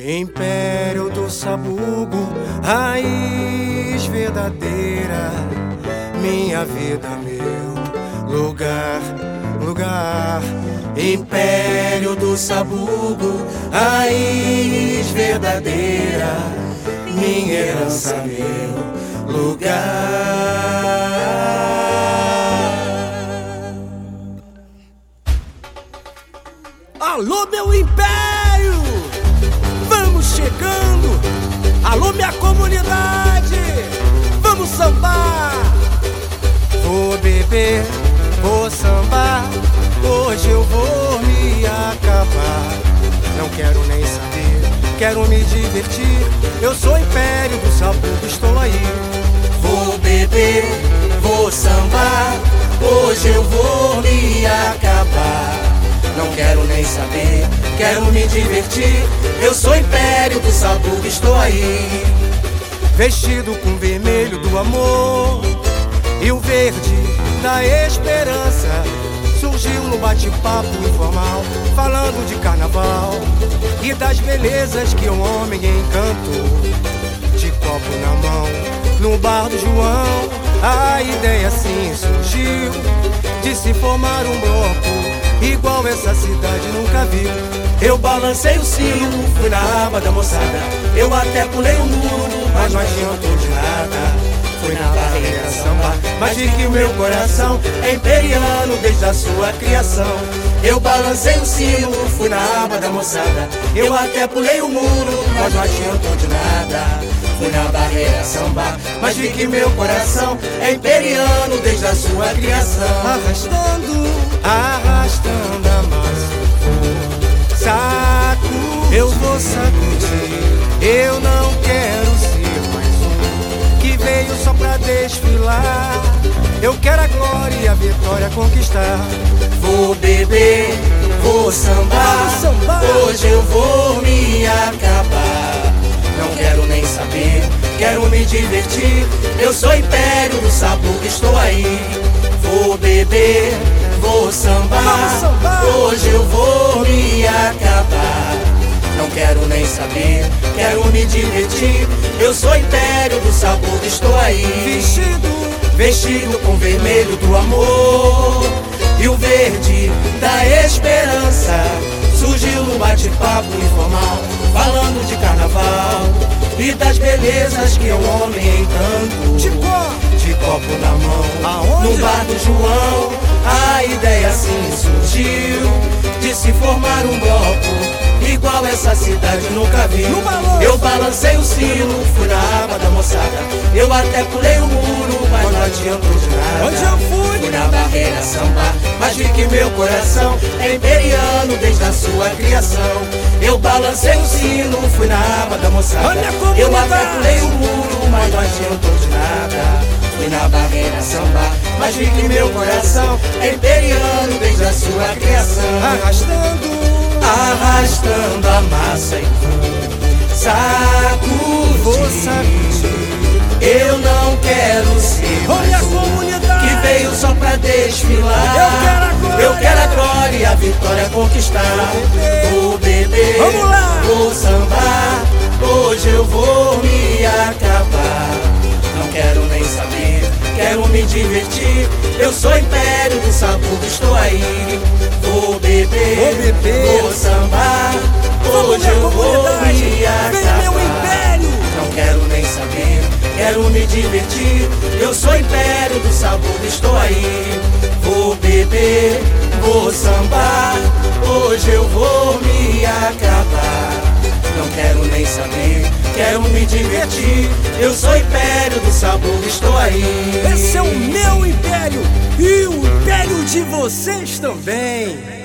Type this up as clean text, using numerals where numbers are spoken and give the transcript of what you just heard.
Império do Sabugo, raiz verdadeira. Minha vida, meu lugar, lugar. Império do Sabugo, raiz verdadeira. Minha herança, meu lugar. Alô, meu império! Vamos chegando! Alô, minha comunidade! Vamos sambar! Vou beber, vou sambar. Hoje eu vou me acabar. Não quero nem saber, quero me divertir. Eu sou Império do Sabugo, estou aí. Vou beber, vou sambar. Hoje eu vou me acabar. Não quero nem saber, quero me divertir. Eu sou Império do Sabugo, estou aí. Vestido com vermelho do amor e o verde da esperança. Surgiu no bate-papo informal, falando de carnaval e das belezas que um homem encantou. De copo na mão, no bar do João, a ideia assim surgiu de se formar um bloco igual essa cidade nunca viu. Eu balancei o sino, fui na aba da moçada. Eu até pulei o muro, mas não adiantou de nada. Fui na barreira samba, mas vi que o meu coração é imperiano desde a sua criação. Eu balancei o sino, fui na aba da moçada. Eu até pulei o muro, mas não adiantou de nada. Fui na barreira samba, mas vi que meu coração é imperiano desde a sua criação. Arrastando, arrastando a massa, saco, eu vou sacudir. Eu não quero ser mais um que veio só pra desfilar. Eu quero a glória e a vitória conquistar. Vou beber, vou sambar. Hoje eu vou me acabar. Não quero nem saber, quero me divertir. Eu sou Império do Sabugo, estou aí. Vou beber, vou sambar. Hoje eu vou me acabar. Não quero nem saber, quero me divertir. Eu sou Império do Sabugo, estou aí. Vestido com vermelho do amor e o verde da esperança. Surgiu no bate-papo informal, falando de carnaval e das belezas que um homem encanto. De copo na mão, no bar do João, a ideia assim surgiu de se formar um bloco igual essa cidade nunca viu. Eu balancei o sino, fui na aba da moçada. Eu até pulei o muro, mas não adiantou de nada. Onde eu fui na barreira samba, mas vi que meu coração é imperiano desde a sua criação. Eu balancei o sino, fui na aba da moçada. Eu até pulei o muro, mas não adiantou de nada. Fui na barreira samba, mas vi que meu coração é imperiano desde a sua criação. Arrastando a massa e vou sacudir. Eu não quero ser mais um que veio só pra desfilar. Eu quero a glória e a vitória conquistar. Vou beber, vou sambar. Hoje eu vou me acabar. Não quero nem saber, quero me divertir. Eu sou Império do Sabugo, estou aí. Vou beber, vou sambar. Hoje eu vou me acabar. Não quero nem saber, quero me divertir. Eu sou Império do Sabugo, estou aí. Vou beber, vou sambar. Hoje eu vou me acabar. Não quero nem saber, quero me divertir. Eu sou Império do Sabugo, estou aí. Esse é o meu império e o império de vocês também.